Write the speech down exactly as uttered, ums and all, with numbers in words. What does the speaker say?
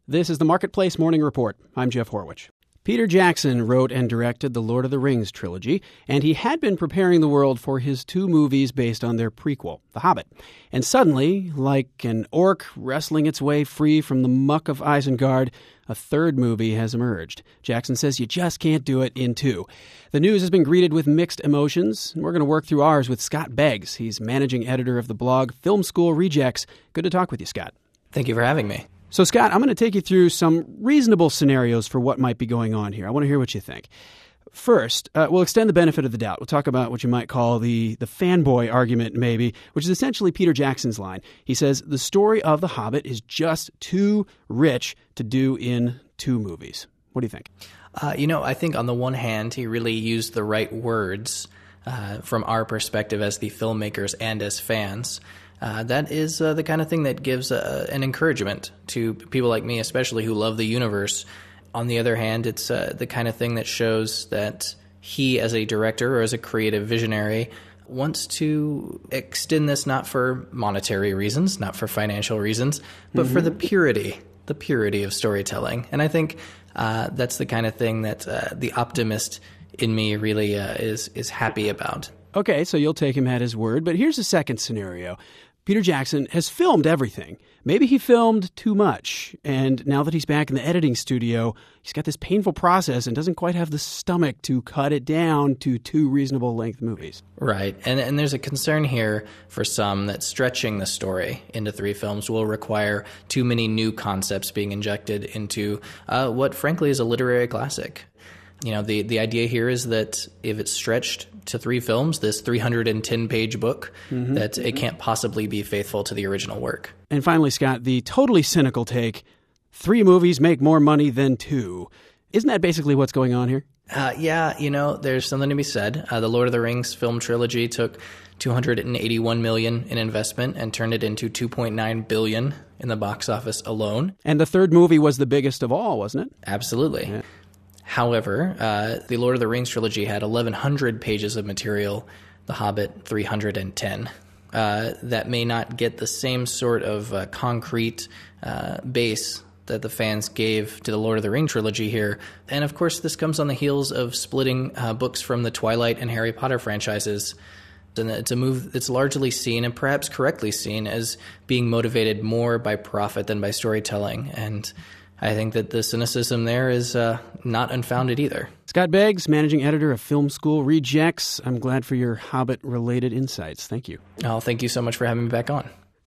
This is the Marketplace Morning Report. I'm Jeff Horwich. Peter Jackson wrote and directed the Lord of the Rings trilogy, and he had been preparing the world for his two movies based on their prequel, The Hobbit. And suddenly, like an orc wrestling its way free from the muck of Isengard, a third movie has emerged. Jackson says you just can't do it in two. The news has been greeted with mixed emotions, and we're going to work through ours with Scott Beggs. He's managing editor of the blog Film School Rejects. Good to talk with you, Scott. Thank you for having me. So, Scott, I'm going to take you through some reasonable scenarios for what might be going on here. I want to hear what you think. First, uh, we'll extend the benefit of the doubt. We'll talk about what you might call the, the fanboy argument, maybe, which is essentially Peter Jackson's line. He says, the story of The Hobbit is just too rich to do in two movies. What do you think? Uh, you know, I think on the one hand, he really used the right words uh, from our perspective as the filmmakers and as fans. Uh, that is uh, the kind of thing that gives uh, an encouragement to people like me, especially who love the universe. On the other hand, it's uh, the kind of thing that shows that he, as a director or as a creative visionary, wants to extend this not for monetary reasons, not for financial reasons, but mm-hmm. for the purity, the purity of storytelling. And I think uh, that's the kind of thing that uh, the optimist in me really uh, is is happy about. Okay, so you'll take him at his word, but here's a second scenario. Peter Jackson has filmed everything. Maybe he filmed too much, and now that he's back in the editing studio, he's got this painful process and doesn't quite have the stomach to cut it down to two reasonable length movies. Right, and and there's a concern here for some that stretching the story into three films will require too many new concepts being injected into uh, what frankly is a literary classic. You know, the, the idea here is that if it's stretched to three films, this three hundred ten page book, mm-hmm. that it can't possibly be faithful to the original work. And finally, Scott, the totally cynical take, three movies make more money than two. Isn't that basically what's going on here? Uh, yeah, you know, there's something to be said. Uh, the Lord of the Rings film trilogy took two hundred eighty-one million dollars in investment and turned it into two point nine billion dollars in the box office alone. And the third movie was the biggest of all, wasn't it? Absolutely. Yeah. However, uh, the Lord of the Rings trilogy had eleven hundred pages of material, The Hobbit three hundred ten. Uh, that may not get the same sort of uh, concrete uh, base that the fans gave to the Lord of the Rings trilogy here. And of course, this comes on the heels of splitting uh, books from the Twilight and Harry Potter franchises. And it's a move that's largely seen, and perhaps correctly seen, as being motivated more by profit than by storytelling. And I think that the cynicism there is uh, not unfounded either. Scott Beggs, managing editor of Film School Rejects. I'm glad for your Hobbit-related insights. Thank you. Oh, thank you so much for having me back on.